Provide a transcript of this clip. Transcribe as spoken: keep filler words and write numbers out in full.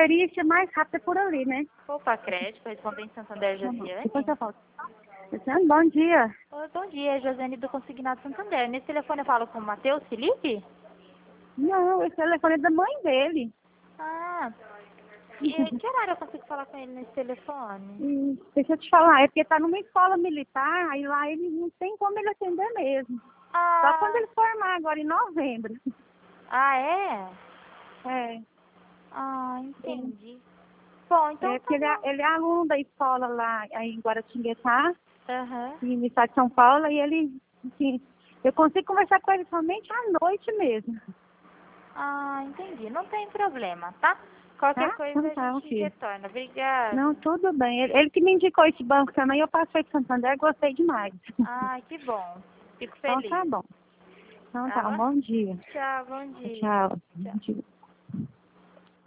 perícia mais rápida por ali, né? Opa, crédito, correspondente Santander, Tá bom. Josiane. Depois eu volto. Luciano, bom dia. Oi, bom dia, Josiane do Consignado Santander. Nesse telefone eu falo com o Matheus Felipe? Não, esse telefone é da mãe dele. Ah, e em que horário eu consigo falar com ele nesse telefone? Hum, deixa eu te falar, é porque tá numa escola militar, aí lá ele não tem como ele atender mesmo. Só quando Ah, ele formar agora em novembro. ah é? É, Ah, entendi. Bom, então é tá porque ele é, bom. ele é aluno da escola lá aí em Guaratinguetá, Aham. no estado de São Paulo, e ele, assim, eu consigo conversar com ele somente à noite mesmo. Ah, entendi. Não tem problema, tá? Qualquer Tá? coisa Então a tá, gente filho. retorna. Obrigada. Não, tudo bem. Ele, ele que me indicou esse banco também, eu passei de Santander, gostei demais. Ah, que bom. Fico Então tá feliz. bom. Então Tá tá, um bom? bom dia. Tchau, bom dia. Tchau. Tchau. Bom dia.